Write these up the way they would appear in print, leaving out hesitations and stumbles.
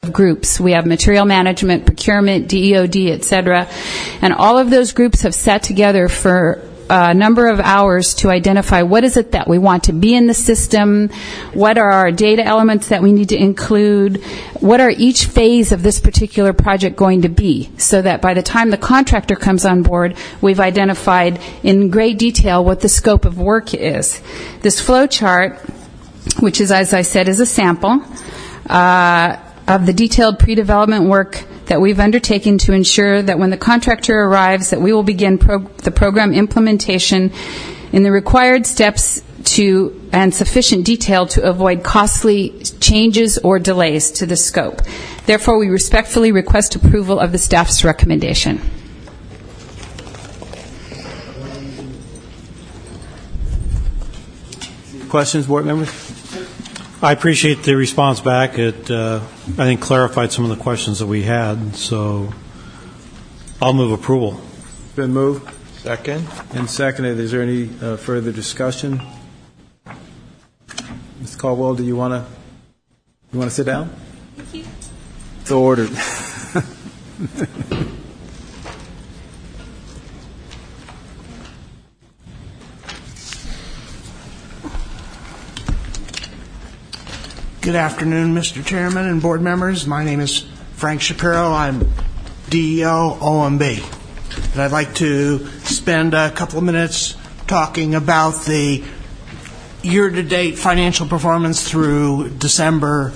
groups. We have material management, procurement, DEOD, et cetera. And all of those groups have sat together for a number of hours to identify what is it that we want to be in the system, what are our data elements that we need to include, what are each phase of this particular project going to be, so that by the time the contractor comes on board, we've identified in great detail what the scope of work is. This flow chart, which is, as I said, is a sample of the detailed pre-development work that we've undertaken to ensure that when the contractor arrives, that we will begin the program implementation in the required steps and sufficient detail to avoid costly changes or delays to the scope. Therefore, we respectfully request approval of the staff's recommendation. Questions, board members? I appreciate the response back. It, I think, clarified some of the questions that we had. So I'll move approval. Been moved Second. and seconded. Is there any further discussion? Ms. Caldwell, do you want to sit down? Thank you. So ordered. Good afternoon, Mr. Chairman and board members. My name is Frank Shapiro. I'm DEO OMB. And I'd like to spend a couple of minutes talking about the year-to-date financial performance through December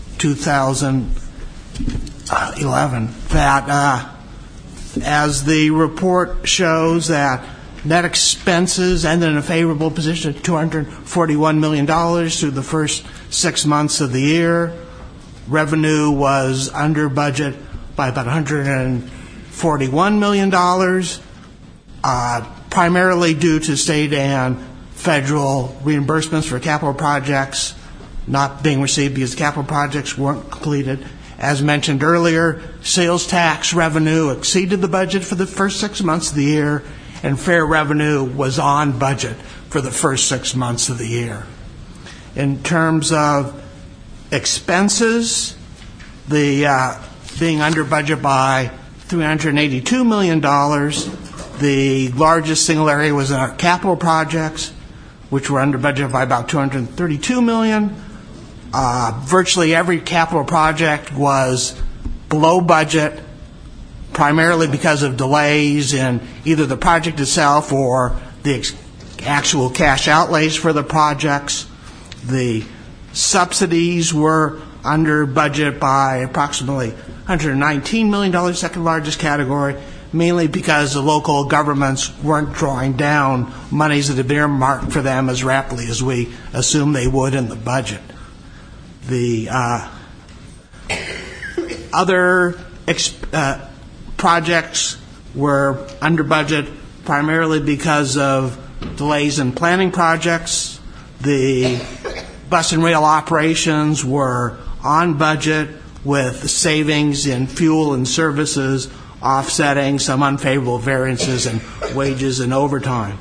2011. That, as the report shows, that net expenses ended in a favorable position at $241 million through the first 6 months of the year. Revenue was under budget by about $141 million, primarily due to state and federal reimbursements for capital projects not being received because capital projects weren't completed. As mentioned earlier, sales tax revenue exceeded the budget for the first 6 months of the year, and fair revenue was on budget for the first 6 months of the year. In terms of expenses, the being under budget by $382 million, the largest single area was in our capital projects, which were under budget by about $232 million. Virtually every capital project was below budget, primarily because of delays in either the project itself or the actual cash outlays for the projects. The subsidies were under budget by approximately $119 million, second largest category, mainly because the local governments weren't drawing down monies that had been earmarked for them as rapidly as we assumed they would in the budget. The other projects were under budget primarily because of delays in planning projects. The bus and rail operations were on budget with savings in fuel and services offsetting some unfavorable variances in wages and overtime.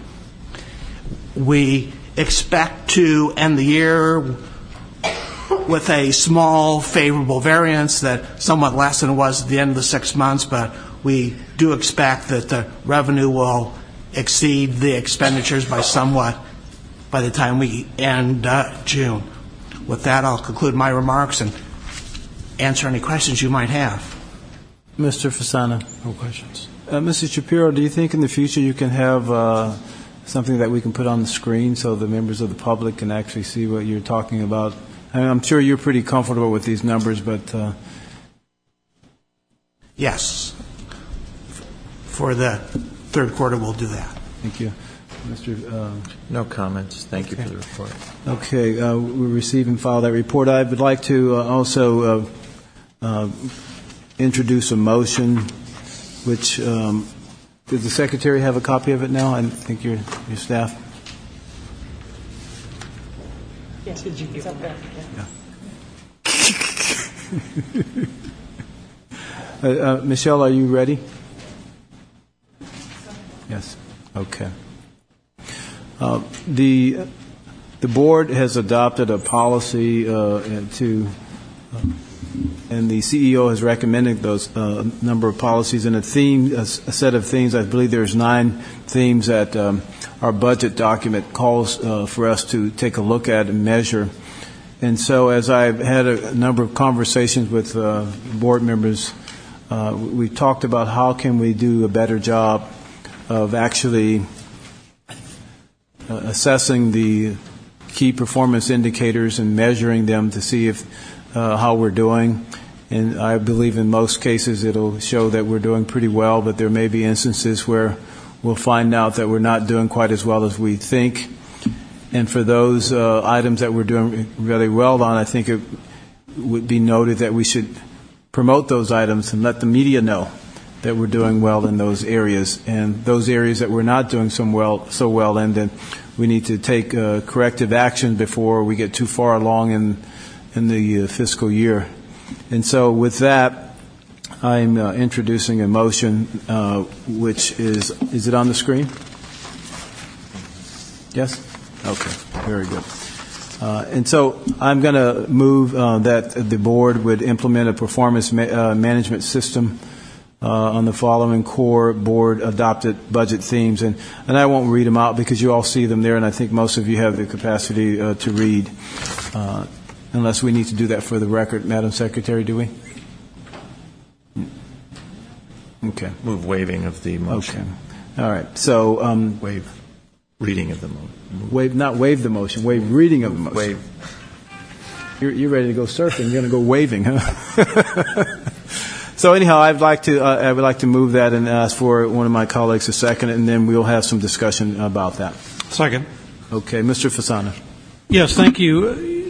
We expect to end the year with a small favorable variance that somewhat less than it was at the end of the 6 months, but we do expect that the revenue will exceed the expenditures by somewhat by the time we end June. With that, I'll conclude my remarks and answer any questions you might have. Mr. Fasana. No questions. Mr. Shapiro, do you think in the future you can have something that we can put on the screen so the members of the public can actually see what you're talking about? I mean, I'm sure you're pretty comfortable with these numbers, but... Yes. For the third quarter, we'll do that. Thank you. Mr. No comments. Thank you for the report. Okay. We receive and file that report. I would like to also introduce a motion, which does the Secretary have a copy of it now? I think your staff. Yeah. Did you give that? Yeah. Michelle, are you ready? Yes. Okay. The board has adopted a policy to and the CEO has recommended those number of policies and a set of themes. I believe there's 9 themes that our budget document calls for us to take a look at and measure. And so as I've had a number of conversations with board members, we've talked about how can we do a better job of actually assessing the key performance indicators and measuring them to see if how we're doing. And I believe in most cases it'll show that we're doing pretty well, but there may be instances where we'll find out that we're not doing quite as well as we think. And for those items that we're doing really well on, I think it would be noted that we should promote those items and let the media know that we're doing well in those areas. And those areas that we're not doing so well in, then we need to take corrective action before we get too far along in the fiscal year. And so with that, I'm introducing a motion which is it on the screen? Yes? Okay, very good. And so I'm going to move that the board would implement a performance management system on the following core board adopted budget themes. And I won't read them out because you all see them there, and I think most of you have the capacity to read, unless we need to do that for the record. Madam Secretary, do we? Okay. Move waiving of the motion. Okay. All right. So Waive reading of the motion. Not waive the motion. Waive reading of the motion. Waive. You're ready to go surfing. You're going to go waving, huh? So anyhow, I would like to move that and ask for one of my colleagues to second it, and then we'll have some discussion about that. Second. Okay, Mr. Fasana. Yes, thank you.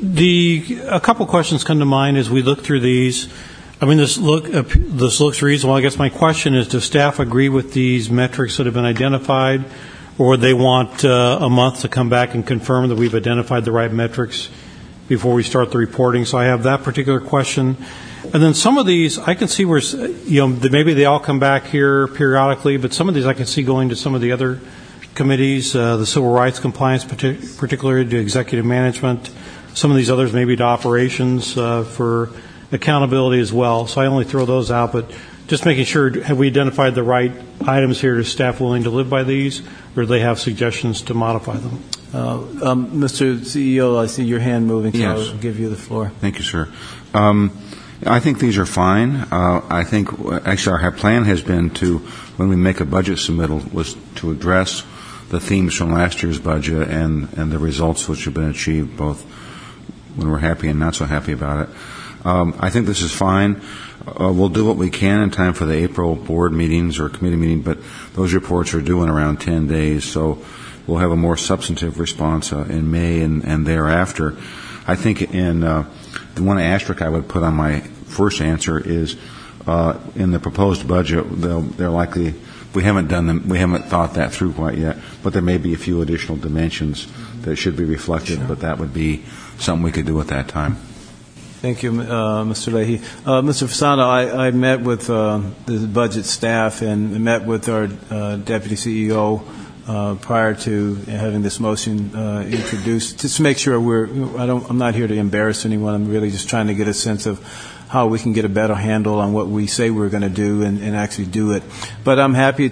A couple questions come to mind as we look through these. I mean, this looks reasonable. I guess my question is, does staff agree with these metrics that have been identified, or they want a month to come back and confirm that we've identified the right metrics before we start the reporting? So I have that particular question. And then some of these, I can see where, maybe they all come back here periodically, but some of these I can see going to some of the other committees, the civil rights compliance, particularly to executive management. Some of these others maybe to operations for accountability as well. So I only throw those out, but just making sure, have we identified the right items here? Is staff willing to live by these, or do they have suggestions to modify them? Mr. CEO, I see your hand moving, so Yes. I'll give you the floor. Thank you, sir. I think these are fine. I think actually our plan has been to, when we make a budget submittal, was to address the themes from last year's budget and the results which have been achieved, both when we're happy and not so happy about it. I think this is fine. We'll do what we can in time for the April board meetings or committee meeting, but those reports are due in around 10 days, so we'll have a more substantive response in May and thereafter. I think in the one asterisk I would put on my first answer is in the proposed budget, they're likely, we haven't thought that through quite yet, but there may be a few additional dimensions that should be reflected, sure. But that would be something we could do at that time. Thank you, Mr. Leahy. Mr. Fasano, I met with the budget staff and met with our deputy CEO prior to having this motion introduced, just to make sure I'm not here to embarrass anyone. I'm really just trying to get a sense of how we can get a better handle on what we say we're going to do and actually do it. But I'm happy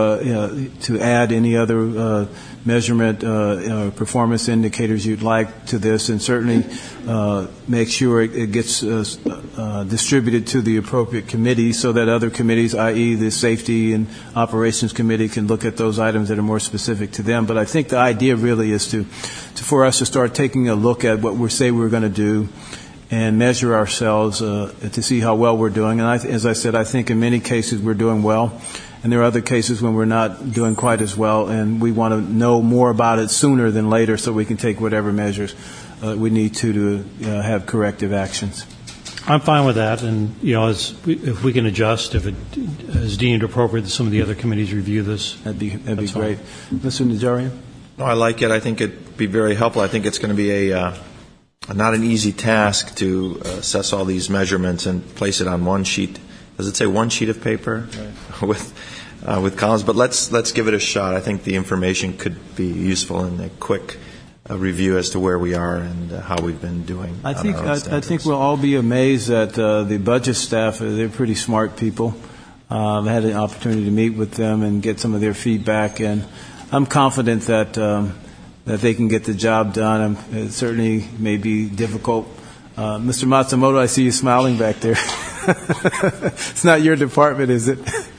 to add any other measurement performance indicators you'd like to this, and certainly make sure it gets distributed to the appropriate committees so that other committees, i.e. the Safety and Operations Committee, can look at those items that are more specific to them. But I think the idea really is for us to start taking a look at what we say we're going to do and measure ourselves to see how well we're doing. And as I said, I think in many cases we're doing well. And there are other cases when we're not doing quite as well, and we want to know more about it sooner than later so we can take whatever measures we need to have corrective actions. I'm fine with that, and if we can adjust, if it is deemed appropriate that some of the other committees review this, that'd be great. Mr. Najarian? No, I like it. I think it'd be very helpful. I think it's going to be not an easy task to assess all these measurements and place it on one sheet. Does it say one sheet of paper? Right. with columns? But let's give it a shot. I think the information could be useful in a quick review as to where we are and how we've been doing. I think we'll all be amazed that the budget staff, they're pretty smart people. I had an opportunity to meet with them and get some of their feedback, and I'm confident that they can get the job done. It certainly may be difficult. Mr. Matsumoto, I see you smiling back there. It's not your department, is it?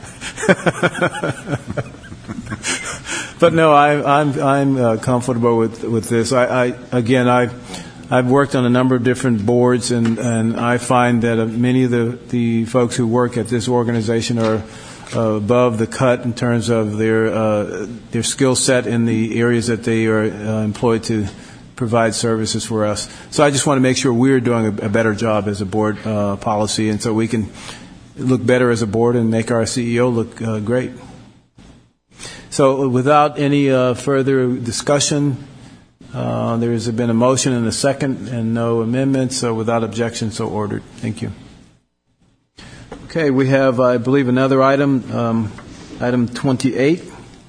But no, I'm comfortable with this. I've worked on a number of different boards, and I find that many of the folks who work at this organization are above the cut in terms of their skill set in the areas that they are employed to provide services for us. So I just want to make sure we're doing a better job as a board policy, and so we can look better as a board and make our CEO look great. So without any further discussion, there has been a motion and a second and no amendments, so without objection, so ordered. Thank you. Okay, we have, I believe, another item, item 28.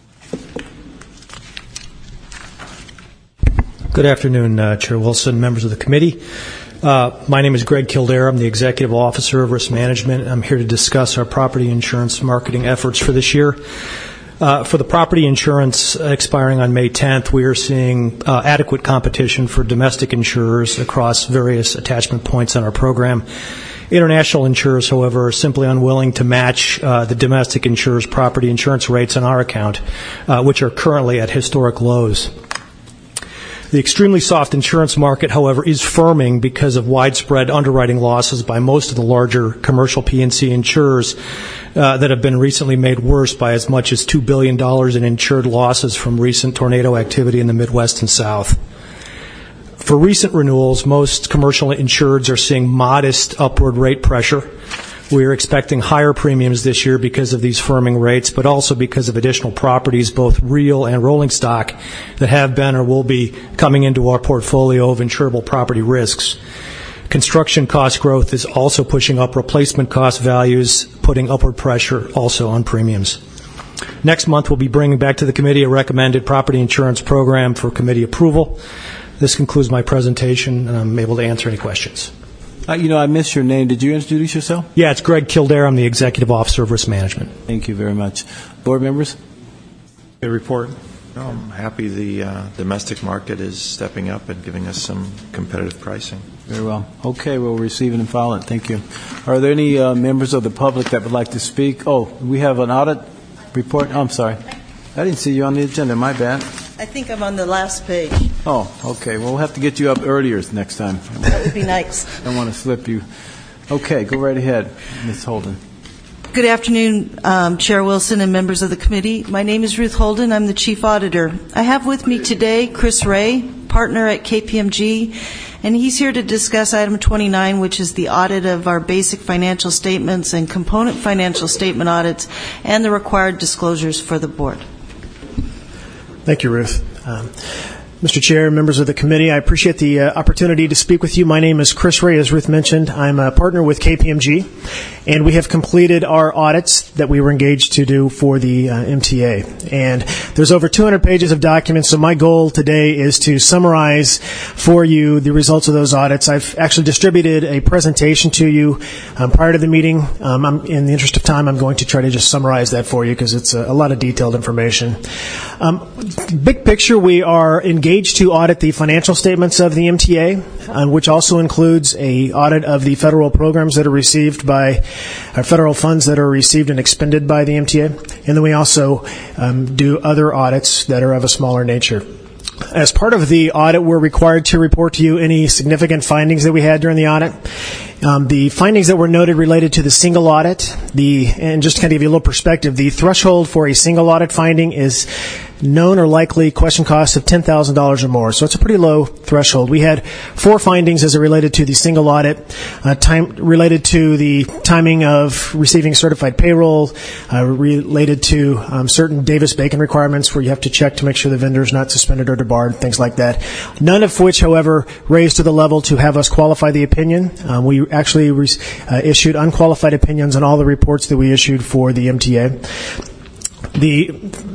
Good afternoon, Chair Wilson, members of the committee. My name is Greg Kildare. I'm the Executive Officer of Risk Management. I'm here to discuss our property insurance marketing efforts for this year. For the property insurance expiring on May 10th, we are seeing adequate competition for domestic insurers across various attachment points on our program. International insurers, however, are simply unwilling to match the domestic insurers' property insurance rates on our account, which are currently at historic lows. The extremely soft insurance market, however, is firming because of widespread underwriting losses by most of the larger commercial P&C insurers that have been recently made worse by as much as $2 billion in insured losses from recent tornado activity in the Midwest and South. For recent renewals, most commercial insureds are seeing modest upward rate pressure. We are expecting higher premiums this year because of these firming rates, but also because of additional properties, both real and rolling stock, that have been or will be coming into our portfolio of insurable property risks. Construction cost growth is also pushing up replacement cost values, putting upward pressure also on premiums. Next month, we'll be bringing back to the committee a recommended property insurance program for committee approval. This concludes my presentation, and I'm able to answer any questions. I missed your name. Did you introduce yourself? Yeah, it's Greg Kildare. I'm the Executive Officer of Risk Management. Thank you very much. Board members? A report. No, I'm happy the domestic market is stepping up and giving us some competitive pricing. Very well. Okay, we'll receive it and file it. Thank you. Are there any members of the public that would like to speak? Oh, we have an audit report. Oh, I'm sorry. I didn't see you on the agenda. My bad. I think I'm on the last page. Oh, okay. Well, we'll have to get you up earlier next time. That would be nice. I don't want to slip you. Okay, go right ahead, Ms. Holden. Good afternoon, Chair Wilson and members of the committee. My name is Ruth Holden. I'm the Chief Auditor. I have with me today Chris Ray, partner at KPMG, and he's here to discuss item 29, which is the audit of our basic financial statements and component financial statement audits and the required disclosures for the board. Thank you, Ruth. Mr. Chair, members of the committee, I appreciate the opportunity to speak with you. My name is Chris Ray, as Ruth mentioned. I'm a partner with KPMG, and we have completed our audits that we were engaged to do for the MTA. And there's over 200 pages of documents, so my goal today is to summarize for you the results of those audits. I've actually distributed a presentation to you prior to the meeting. In the interest of time, I'm going to try to just summarize that for you because it's a lot of detailed information. Big picture, we are engaged to audit the financial statements of the MTA, which also includes a audit of the federal programs that are received by federal funds that are received and expended by the MTA. And then we also do other audits that are of a smaller nature. As part of the audit, we're required to report to you any significant findings that we had during the audit. The findings that were noted related to the single audit, and just to kind of give you a little perspective, the threshold for a single audit finding is known or likely question costs of $10,000 or more. So it's a pretty low threshold. We had 4 findings as it related to the single audit, related to the timing of receiving certified payroll, related to certain Davis-Bacon requirements where you have to check to make sure the vendor is not suspended or debarred, things like that. None of which, however, raised to the level to have us qualify the opinion. We actually issued unqualified opinions on all the reports that we issued for the MTA.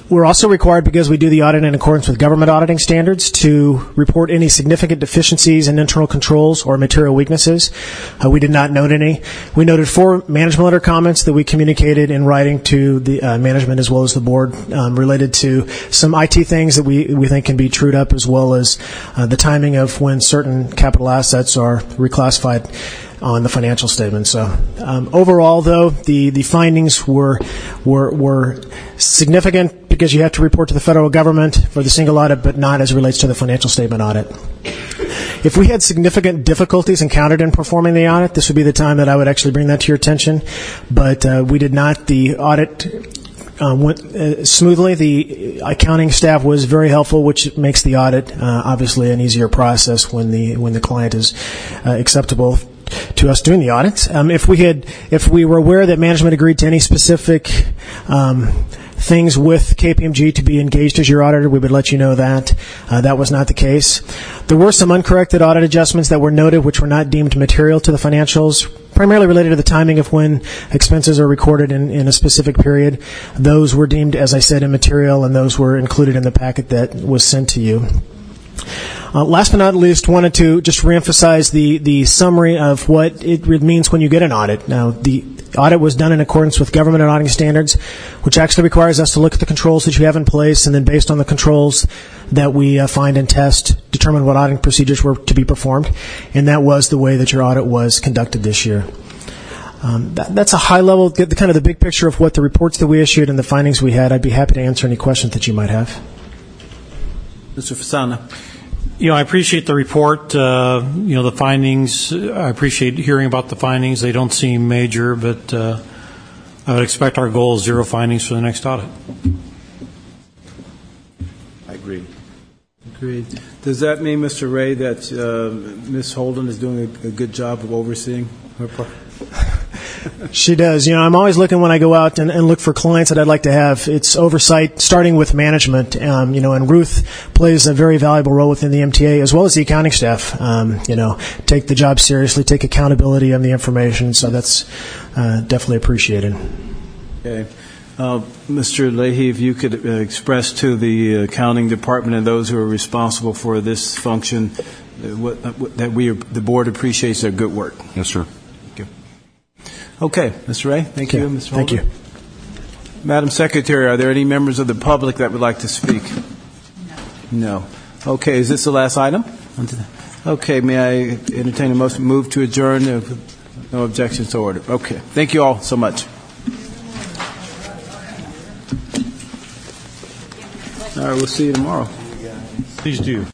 We're also required, because we do the audit in accordance with government auditing standards, to report any significant deficiencies in internal controls or material weaknesses. We did not note any. We noted 4 management letter comments that we communicated in writing to the management as well as the board related to some IT things that we think can be trued up, as well as the timing of when certain capital assets are reclassified on the financial statement. So overall, though, the findings were significant because you have to report to the federal government for the single audit, but not as it relates to the financial statement audit. If we had significant difficulties encountered in performing the audit, this would be the time that I would actually bring that to your attention. But we did not. The audit went smoothly. The accounting staff was very helpful, which makes the audit obviously an easier process when the client is acceptable to us doing the audits. If we were aware that management agreed to any specific things with KPMG to be engaged as your auditor, we would let you know that. That was not the case. There were some uncorrected audit adjustments that were noted, which were not deemed material to the financials, primarily related to the timing of when expenses are recorded in a specific period. Those were deemed, as I said, immaterial, and those were included in the packet that was sent to you. Last but not least, wanted to just reemphasize the summary of what it means when you get an audit. Now, the audit was done in accordance with government auditing standards, which actually requires us to look at the controls that you have in place, and then based on the controls that we find and test, determine what auditing procedures were to be performed. And that was the way that your audit was conducted this year. That's a high level, kind of the big picture of what the reports that we issued and the findings we had. I'd be happy to answer any questions that you might have. Mr. Fasana. I appreciate the report, the findings. I appreciate hearing about the findings. They don't seem major, but I would expect our goal is 0 findings for the next audit. I agree. Agreed. Does that mean, Mr. Ray, that Ms. Holden is doing a good job of overseeing her part? She does. I'm always looking when I go out and look for clients that I'd like to have. It's oversight, starting with management. And Ruth plays a very valuable role within the MTA, as well as the accounting staff. Take the job seriously, take accountability on the information. So that's definitely appreciated. Okay. Mr. Leahy, if you could express to the accounting department and those who are responsible for this function that the board appreciates their good work. Yes, sir. Okay, Mr. Ray, thank you. Mr. Holden. Thank you. Madam Secretary, are there any members of the public that would like to speak? No. Okay, is this the last item? Okay, may I entertain a motion move to adjourn? No objections to order. Okay, thank you all so much. All right, we'll see you tomorrow. Please do.